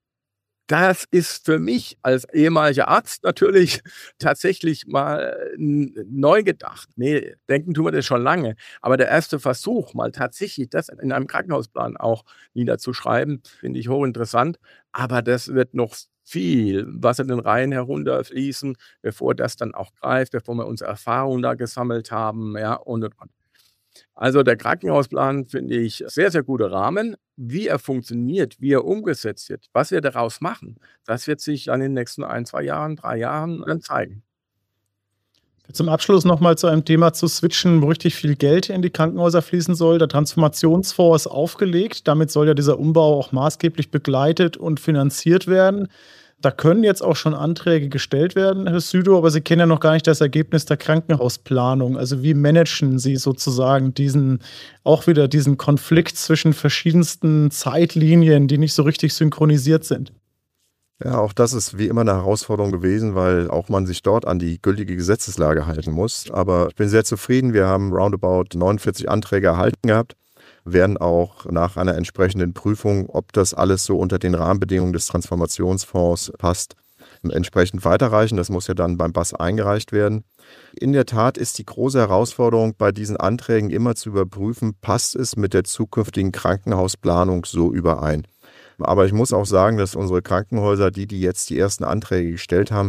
das ist für mich als ehemaliger Arzt natürlich tatsächlich mal neu gedacht. Nee, denken tun wir das schon lange. Aber der erste Versuch, mal tatsächlich das in einem Krankenhausplan auch niederzuschreiben, finde ich hochinteressant. Aber das wird noch viel Wasser den Rhein herunterfließen, bevor das dann auch greift, bevor wir unsere Erfahrungen da gesammelt haben, ja, und, und, und. Also der Krankenhausplan finde ich sehr, sehr guter Rahmen. Wie er funktioniert, wie er umgesetzt wird, was wir daraus machen, das wird sich dann in den nächsten ein, zwei Jahren, drei Jahren dann zeigen. Zum Abschluss nochmal zu einem Thema zu switchen, wo richtig viel Geld in die Krankenhäuser fließen soll. Der Transformationsfonds ist aufgelegt. Damit soll ja dieser Umbau auch maßgeblich begleitet und finanziert werden. Da können jetzt auch schon Anträge gestellt werden, Herr Südow, aber Sie kennen ja noch gar nicht das Ergebnis der Krankenhausplanung. Also wie managen Sie sozusagen diesen, auch wieder diesen Konflikt zwischen verschiedensten Zeitlinien, die nicht so richtig synchronisiert sind? Ja, auch das ist wie immer eine Herausforderung gewesen, weil auch man sich dort an die gültige Gesetzeslage halten muss. Aber ich bin sehr zufrieden. Wir haben roundabout neunundvierzig Anträge erhalten gehabt, werden auch nach einer entsprechenden Prüfung, ob das alles so unter den Rahmenbedingungen des Transformationsfonds passt, entsprechend weiterreichen. Das muss ja dann beim B A S eingereicht werden. In der Tat ist die große Herausforderung bei diesen Anträgen immer zu überprüfen, passt es mit der zukünftigen Krankenhausplanung so überein. Aber ich muss auch sagen, dass unsere Krankenhäuser, die, die jetzt die ersten Anträge gestellt haben,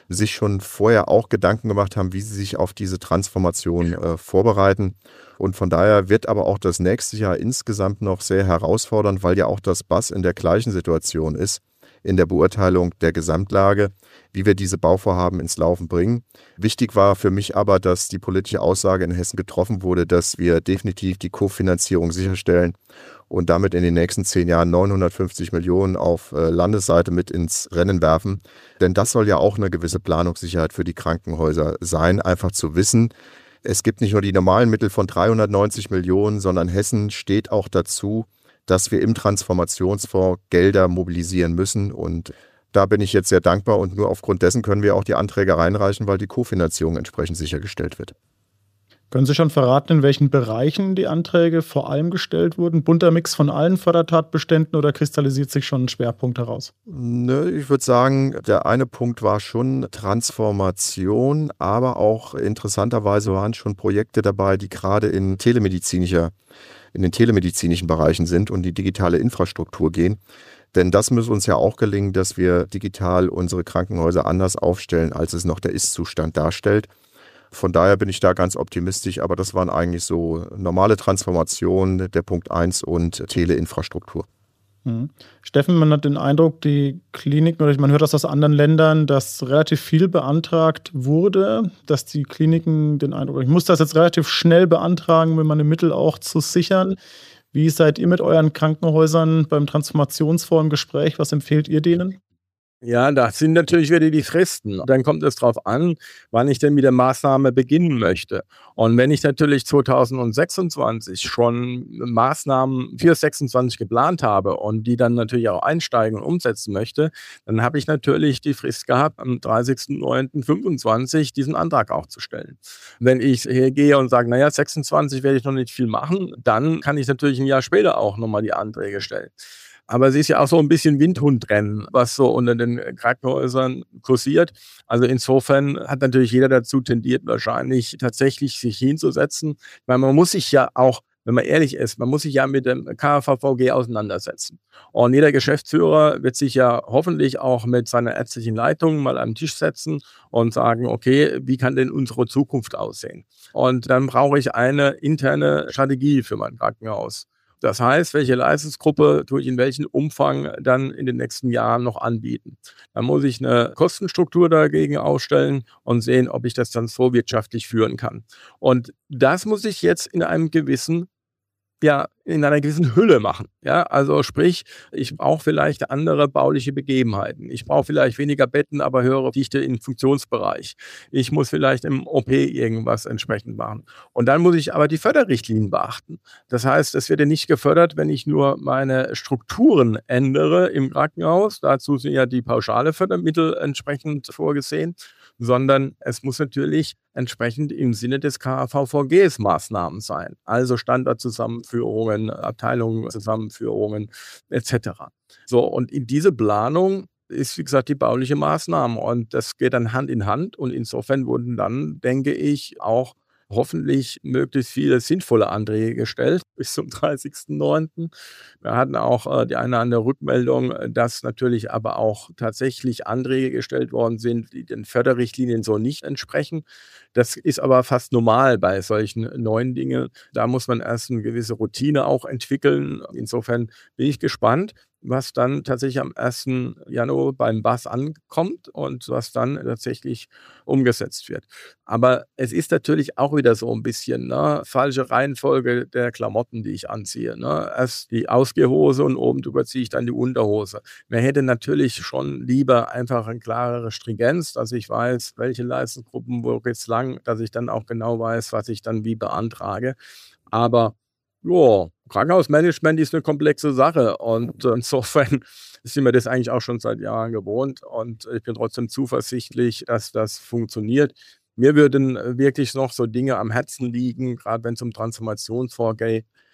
sich schon vorher auch Gedanken gemacht haben, wie sie sich auf diese Transformation äh, vorbereiten. Und von daher wird aber auch das nächste Jahr insgesamt noch sehr herausfordernd, weil ja auch das B A S in der gleichen Situation ist, in der Beurteilung der Gesamtlage, wie wir diese Bauvorhaben ins Laufen bringen. Wichtig war für mich aber, dass die politische Aussage in Hessen getroffen wurde, dass wir definitiv die Kofinanzierung sicherstellen und damit in den nächsten zehn Jahren neunhundertfünfzig Millionen auf Landesseite mit ins Rennen werfen. Denn das soll ja auch eine gewisse Planungssicherheit für die Krankenhäuser sein, einfach zu wissen, es gibt nicht nur die normalen Mittel von dreihundertneunzig Millionen, sondern Hessen steht auch dazu, dass wir im Transformationsfonds Gelder mobilisieren müssen. Und da bin ich jetzt sehr dankbar und nur aufgrund dessen können wir auch die Anträge reinreichen, weil die Kofinanzierung entsprechend sichergestellt wird. Können Sie schon verraten, in welchen Bereichen die Anträge vor allem gestellt wurden? Bunter Mix von allen Fördertatbeständen oder kristallisiert sich schon ein Schwerpunkt heraus? Ne, ich würde sagen, der eine Punkt war schon Transformation, aber auch interessanterweise waren schon Projekte dabei, die gerade in telemedizinischer in den telemedizinischen Bereichen sind und die digitale Infrastruktur gehen. Denn das muss uns ja auch gelingen, dass wir digital unsere Krankenhäuser anders aufstellen, als es noch der Ist-Zustand darstellt. Von daher bin ich da ganz optimistisch, aber das waren eigentlich so normale Transformationen, der Punkt eins und Teleinfrastruktur. Mhm. Steffen, man hat den Eindruck, die Kliniken, oder man hört das aus anderen Ländern, dass relativ viel beantragt wurde, dass die Kliniken den Eindruck, ich muss das jetzt relativ schnell beantragen, um meine Mittel auch zu sichern. Wie seid ihr mit euren Krankenhäusern beim Transformationsfonds im Gespräch? Was empfehlt ihr denen? Ja, das sind natürlich wieder die Fristen. Dann kommt es darauf an, wann ich denn mit der Maßnahme beginnen möchte. Und wenn ich natürlich zweitausendsechsundzwanzig schon Maßnahmen für sechsundzwanzig geplant habe und die dann natürlich auch einsteigen und umsetzen möchte, dann habe ich natürlich die Frist gehabt, am dreißigsten neunten fünfundzwanzig diesen Antrag auch zu stellen. Wenn ich hergehe und sage, naja, sechsundzwanzig werde ich noch nicht viel machen, dann kann ich natürlich ein Jahr später auch nochmal die Anträge stellen. Aber es ist ja auch so ein bisschen Windhundrennen, was so unter den Krankenhäusern kursiert. Also insofern hat natürlich jeder dazu tendiert, wahrscheinlich tatsächlich sich hinzusetzen. Weil man muss sich ja auch, wenn man ehrlich ist, man muss sich ja mit dem K H V V G auseinandersetzen. Und jeder Geschäftsführer wird sich ja hoffentlich auch mit seiner ärztlichen Leitung mal am Tisch setzen und sagen, okay, wie kann denn unsere Zukunft aussehen? Und dann brauche ich eine interne Strategie für mein Krankenhaus. Das heißt, welche Leistungsgruppe tue ich in welchem Umfang dann in den nächsten Jahren noch anbieten. Dann muss ich eine Kostenstruktur dagegen aufstellen und sehen, ob ich das dann so wirtschaftlich führen kann. Und das muss ich jetzt in einem gewissen ja, in einer gewissen Hülle machen. Ja, also sprich, ich brauche vielleicht andere bauliche Begebenheiten. Ich brauche vielleicht weniger Betten, aber höhere Dichte im Funktionsbereich. Ich muss vielleicht im O P irgendwas entsprechend machen. Und dann muss ich aber die Förderrichtlinien beachten. Das heißt, es wird ja nicht gefördert, wenn ich nur meine Strukturen ändere im Krankenhaus. Dazu sind ja die pauschale Fördermittel entsprechend vorgesehen, sondern es muss natürlich entsprechend im Sinne des K H V V Gs Maßnahmen sein. Also Standortzusammenführungen, Abteilungszusammenführungen et cetera. So, und in diese Planung ist, wie gesagt, die bauliche Maßnahme. Und das geht dann Hand in Hand. Und insofern wurden dann, denke ich, auch hoffentlich möglichst viele sinnvolle Anträge gestellt bis zum dreißigsten neunten Wir hatten auch äh, die eine oder andere Rückmeldung, dass natürlich aber auch tatsächlich Anträge gestellt worden sind, die den Förderrichtlinien so nicht entsprechen. Das ist aber fast normal bei solchen neuen Dingen. Da muss man erst eine gewisse Routine auch entwickeln. Insofern bin ich gespannt, was dann tatsächlich am ersten Januar beim B A S ankommt und was dann tatsächlich umgesetzt wird. Aber es ist natürlich auch wieder so ein bisschen ne, falsche Reihenfolge der Klamotten, die ich anziehe. Ne? Erst die Ausgehhose und oben drüber ziehe ich dann die Unterhose. Man hätte natürlich schon lieber einfach eine klarere Stringenz, dass ich weiß, welche Leistungsgruppen, wo geht's lang, dass ich dann auch genau weiß, was ich dann wie beantrage. Aber ja, Krankenhausmanagement ist eine komplexe Sache und insofern sind wir das eigentlich auch schon seit Jahren gewohnt und ich bin trotzdem zuversichtlich, dass das funktioniert. Mir würden wirklich noch so Dinge am Herzen liegen, gerade wenn es um Transformationsfonds geht,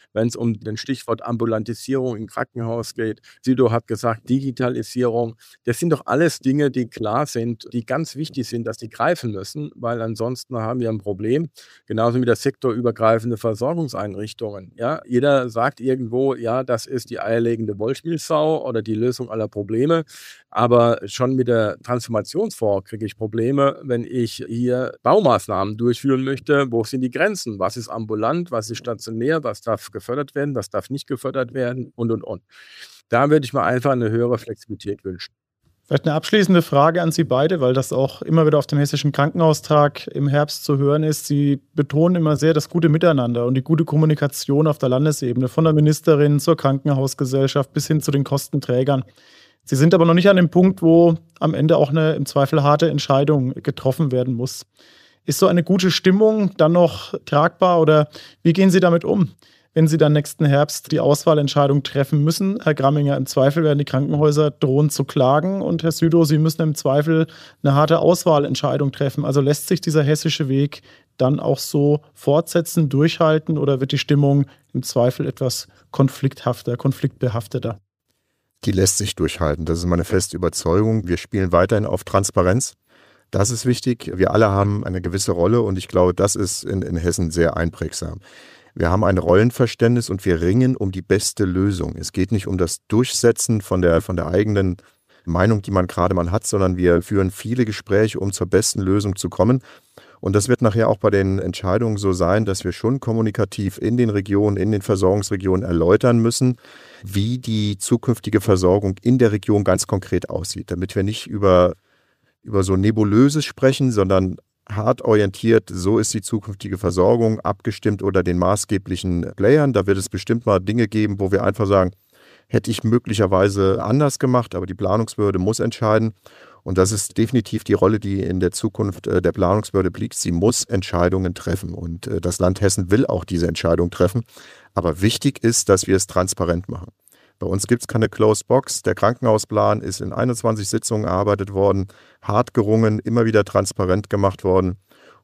wenn es um den Stichwort Ambulantisierung im Krankenhaus geht. Sido hat gesagt, Digitalisierung. Das sind doch alles Dinge, die klar sind, die ganz wichtig sind, dass die greifen müssen, weil ansonsten haben wir ein Problem. Genauso wie das sektorübergreifende Versorgungseinrichtungen. Ja, jeder sagt irgendwo, ja, das ist die eierlegende Wollmilchsau oder die Lösung aller Probleme. Aber schon mit der Transformationsfonds kriege ich Probleme, wenn ich hier Baumaßnahmen durchführen möchte. Wo sind die Grenzen? Was ist ambulant? Was ist stationär? Was darf gefördert werden? Was darf nicht gefördert werden? Und, und, und. Da würde ich mir einfach eine höhere Flexibilität wünschen. Vielleicht eine abschließende Frage an Sie beide, weil das auch immer wieder auf dem Hessischen Krankenhaustag im Herbst zu hören ist. Sie betonen immer sehr das gute Miteinander und die gute Kommunikation auf der Landesebene, von der Ministerin zur Krankenhausgesellschaft bis hin zu den Kostenträgern. Sie sind aber noch nicht an dem Punkt, wo am Ende auch eine im Zweifel harte Entscheidung getroffen werden muss. Ist so eine gute Stimmung dann noch tragbar oder wie gehen Sie damit um, wenn Sie dann nächsten Herbst die Auswahlentscheidung treffen müssen? Herr Gramminger, im Zweifel werden die Krankenhäuser drohen zu klagen und Herr Südow, Sie müssen im Zweifel eine harte Auswahlentscheidung treffen. Also lässt sich dieser hessische Weg dann auch so fortsetzen, durchhalten oder wird die Stimmung im Zweifel etwas konflikthafter, konfliktbehafteter? Die lässt sich durchhalten. Das ist meine feste Überzeugung. Wir spielen weiterhin auf Transparenz. Das ist wichtig. Wir alle haben eine gewisse Rolle und ich glaube, das ist in, in Hessen sehr einprägsam. Wir haben ein Rollenverständnis und wir ringen um die beste Lösung. Es geht nicht um das Durchsetzen von der, von der eigenen Meinung, die man gerade mal hat, sondern wir führen viele Gespräche, um zur besten Lösung zu kommen. Und das wird nachher auch bei den Entscheidungen so sein, dass wir schon kommunikativ in den Regionen, in den Versorgungsregionen erläutern müssen, wie die zukünftige Versorgung in der Region ganz konkret aussieht, damit wir nicht über, über so Nebulöses sprechen, sondern hart orientiert, so ist die zukünftige Versorgung abgestimmt oder den maßgeblichen Playern. Da wird es bestimmt mal Dinge geben, wo wir einfach sagen, hätte ich möglicherweise anders gemacht, aber die Planungsbehörde muss entscheiden. Und das ist definitiv die Rolle, die in der Zukunft der Planungsbehörde liegt. Sie muss Entscheidungen treffen und das Land Hessen will auch diese Entscheidung treffen. Aber wichtig ist, dass wir es transparent machen. Bei uns gibt es keine Closed Box. Der Krankenhausplan ist in einundzwanzig Sitzungen erarbeitet worden, hart gerungen, immer wieder transparent gemacht worden.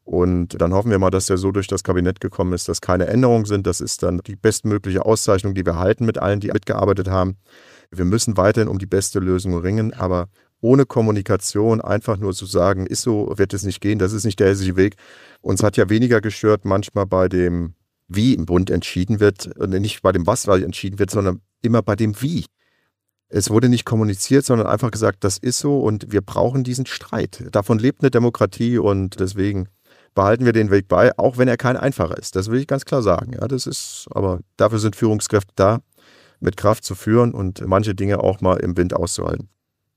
Und dann hoffen wir mal, dass der so durch das Kabinett gekommen ist, dass keine Änderungen sind. Das ist dann die bestmögliche Auszeichnung, die wir halten mit allen, die mitgearbeitet haben. Wir müssen weiterhin um die beste Lösung ringen, aber ohne Kommunikation einfach nur zu sagen, ist so, wird es nicht gehen, das ist nicht der hessische Weg. Uns hat ja weniger gestört manchmal bei dem, wie im Bund entschieden wird, und nicht bei dem, was entschieden wird, sondern immer bei dem Wie. Es wurde nicht kommuniziert, sondern einfach gesagt, das ist so und wir brauchen diesen Streit. Davon lebt eine Demokratie und deswegen behalten wir den Weg bei, auch wenn er kein einfacher ist. Das will ich ganz klar sagen. Ja, das ist, aber dafür sind Führungskräfte da, mit Kraft zu führen und manche Dinge auch mal im Wind auszuhalten.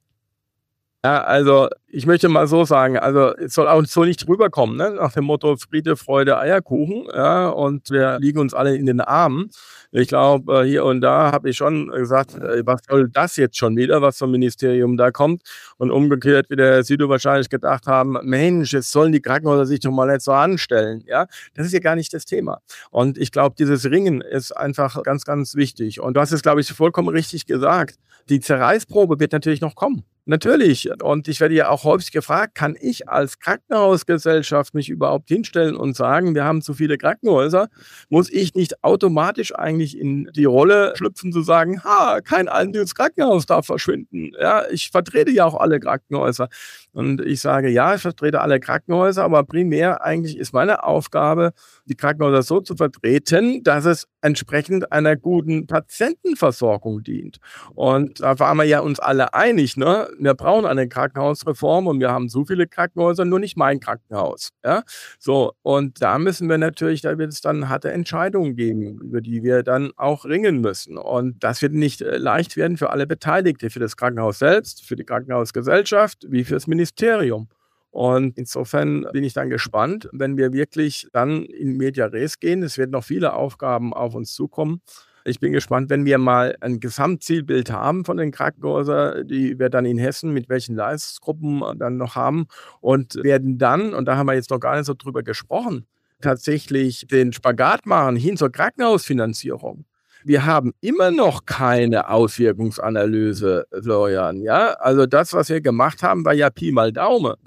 Ja, also ich möchte mal so sagen, also es soll auch so nicht rüberkommen, ne? Nach dem Motto Friede, Freude, Eierkuchen, ja, und wir liegen uns alle in den Armen. Ich glaube, hier und da habe ich schon gesagt, was soll das jetzt schon wieder, was vom Ministerium da kommt? Und umgekehrt, wie der Sido wahrscheinlich gedacht haben, Mensch, jetzt sollen die Krankenhäuser sich doch mal nicht so anstellen. Ja, das ist ja gar nicht das Thema. Und ich glaube, dieses Ringen ist einfach ganz, ganz wichtig. Und du hast es, glaube ich, vollkommen richtig gesagt. Die Zerreißprobe wird natürlich noch kommen. Natürlich. Und ich werde ja auch häufig gefragt, kann ich als Krankenhausgesellschaft mich überhaupt hinstellen und sagen, wir haben zu viele Krankenhäuser? Muss ich nicht automatisch eigentlich in die Rolle schlüpfen zu sagen, ha, kein einziges Krankenhaus darf verschwinden? Ja, ich vertrete ja auch alle Krankenhäuser. Und ich sage, ja, ich vertrete alle Krankenhäuser, aber primär eigentlich ist meine Aufgabe, die Krankenhäuser so zu vertreten, dass es entsprechend einer guten Patientenversorgung dient. Und da waren wir ja uns alle einig, ne? Wir brauchen eine Krankenhausreform und wir haben so viele Krankenhäuser, nur nicht mein Krankenhaus. Ja? So, und da müssen wir natürlich, da wird es dann harte Entscheidungen geben, über die wir dann auch ringen müssen. Und das wird nicht leicht werden für alle Beteiligten, für das Krankenhaus selbst, für die Krankenhausgesellschaft, wie für das Ministerium. Und insofern bin ich dann gespannt, wenn wir wirklich dann in Media Res gehen. Es werden noch viele Aufgaben auf uns zukommen. Ich bin gespannt, wenn wir mal ein Gesamtzielbild haben von den Krankenhäusern, die wir dann in Hessen mit welchen Leistungsgruppen dann noch haben und werden dann, und da haben wir jetzt noch gar nicht so drüber gesprochen, tatsächlich den Spagat machen hin zur Krankenhausfinanzierung. Wir haben immer noch keine Auswirkungsanalyse, Florian. Ja? Also das, was wir gemacht haben, war ja Pi mal Daumen.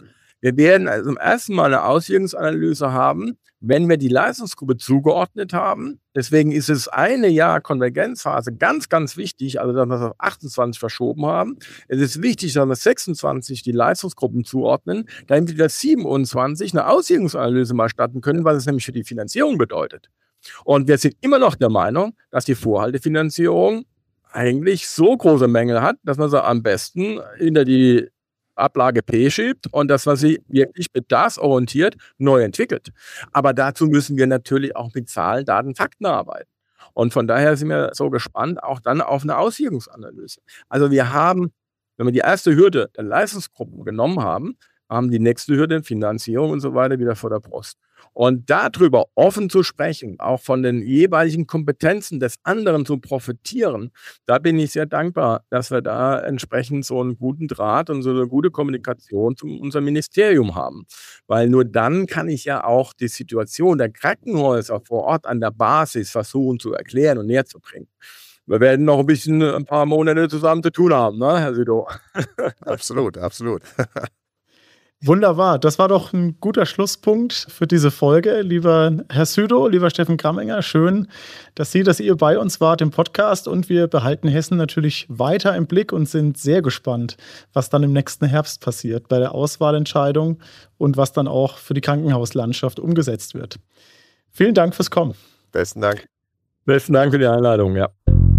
Wir werden also zum ersten Mal eine Auswirkungsanalyse haben, wenn wir die Leistungsgruppe zugeordnet haben. Deswegen ist es eine Jahr Konvergenzphase ganz, ganz wichtig, also dass wir es auf achtundzwanzig verschoben haben. Es ist wichtig, dass wir sechsundzwanzig die Leistungsgruppen zuordnen, damit wir siebenundzwanzig eine Auswirkungsanalyse mal starten können, was es nämlich für die Finanzierung bedeutet. Und wir sind immer noch der Meinung, dass die Vorhaltefinanzierung eigentlich so große Mängel hat, dass man sie am besten hinter die Ablage P schiebt und dass man sie wirklich bedarfsorientiert neu entwickelt. Aber dazu müssen wir natürlich auch mit Zahlen, Daten, Fakten arbeiten. Und von daher sind wir so gespannt auch dann auf eine Auswirkungsanalyse. Also wir haben, wenn wir die erste Hürde der Leistungsgruppen genommen haben, haben die nächste Hürde, Finanzierung und so weiter, wieder vor der Brust. Und darüber offen zu sprechen, auch von den jeweiligen Kompetenzen des anderen zu profitieren, da bin ich sehr dankbar, dass wir da entsprechend so einen guten Draht und so eine gute Kommunikation zu unserem Ministerium haben. Weil nur dann kann ich ja auch die Situation der Krankenhäuser vor Ort an der Basis versuchen zu erklären und näher zu bringen. Wir werden noch ein bisschen, ein paar Monate zusammen zu tun haben, ne, Herr Südow? Absolut, absolut. Wunderbar, das war doch ein guter Schlusspunkt für diese Folge. Lieber Herr Südow, lieber Steffen Gramminger, schön, dass Sie, dass ihr bei uns wart im Podcast, und wir behalten Hessen natürlich weiter im Blick und sind sehr gespannt, was dann im nächsten Herbst passiert bei der Auswahlentscheidung und was dann auch für die Krankenhauslandschaft umgesetzt wird. Vielen Dank fürs Kommen. Besten Dank. Besten Dank für die Einladung, ja.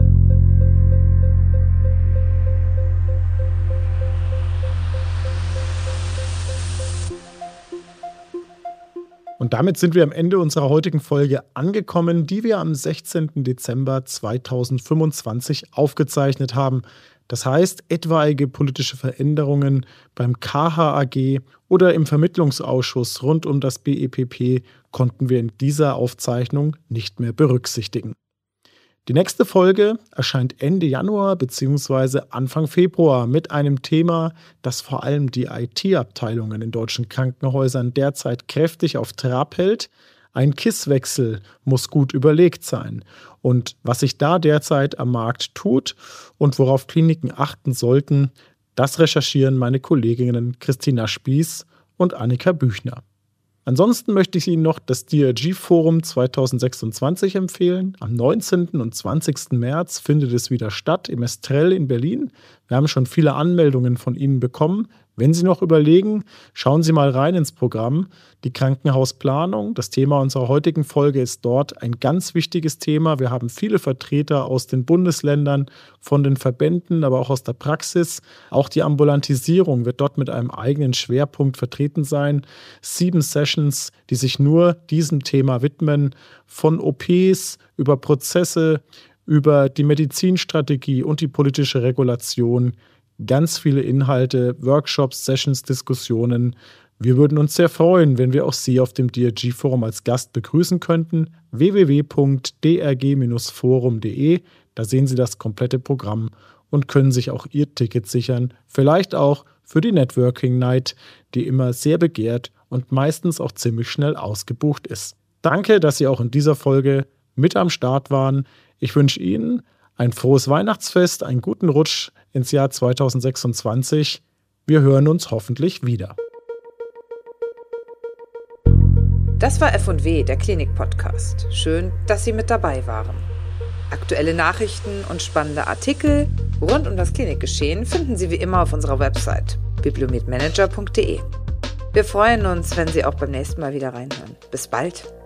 Und damit sind wir am Ende unserer heutigen Folge angekommen, die wir am sechzehnten Dezember zweitausendfünfundzwanzig aufgezeichnet haben. Das heißt, etwaige politische Veränderungen beim K H A G oder im Vermittlungsausschuss rund um das B E P P konnten wir in dieser Aufzeichnung nicht mehr berücksichtigen. Die nächste Folge erscheint Ende Januar bzw. Anfang Februar mit einem Thema, das vor allem die I T-Abteilungen in deutschen Krankenhäusern derzeit kräftig auf Trab hält. Ein K I S-Wechsel muss gut überlegt sein. Und was sich da derzeit am Markt tut und worauf Kliniken achten sollten, das recherchieren meine Kolleginnen Christina Spieß und Annika Büchner. Ansonsten möchte ich Ihnen noch das D R G-Forum zweitausendsechsundzwanzig empfehlen. Am neunzehnten und zwanzigsten März findet es wieder statt im Estrell in Berlin. Wir haben schon viele Anmeldungen von Ihnen bekommen. Wenn Sie noch überlegen, schauen Sie mal rein ins Programm. Die Krankenhausplanung, das Thema unserer heutigen Folge, ist dort ein ganz wichtiges Thema. Wir haben viele Vertreter aus den Bundesländern, von den Verbänden, aber auch aus der Praxis. Auch die Ambulantisierung wird dort mit einem eigenen Schwerpunkt vertreten sein. Sieben Sessions, die sich nur diesem Thema widmen, von O Ps über Prozesse, über die Medizinstrategie und die politische Regulation. Ganz viele Inhalte, Workshops, Sessions, Diskussionen. Wir würden uns sehr freuen, wenn wir auch Sie auf dem D R G-Forum als Gast begrüßen könnten. w w w punkt d r g Bindestrich forum punkt d e. Da sehen Sie das komplette Programm und können sich auch Ihr Ticket sichern. Vielleicht auch für die Networking Night, die immer sehr begehrt und meistens auch ziemlich schnell ausgebucht ist. Danke, dass Sie auch in dieser Folge mit am Start waren. Ich wünsche Ihnen ein frohes Weihnachtsfest, einen guten Rutsch ins Jahr zweitausendsechsundzwanzig. Wir hören uns hoffentlich wieder. Das war F und W, der Klinik-Podcast. Schön, dass Sie mit dabei waren. Aktuelle Nachrichten und spannende Artikel rund um das Klinikgeschehen finden Sie wie immer auf unserer Website bibliometmanager punkt d e. Wir freuen uns, wenn Sie auch beim nächsten Mal wieder reinhören. Bis bald!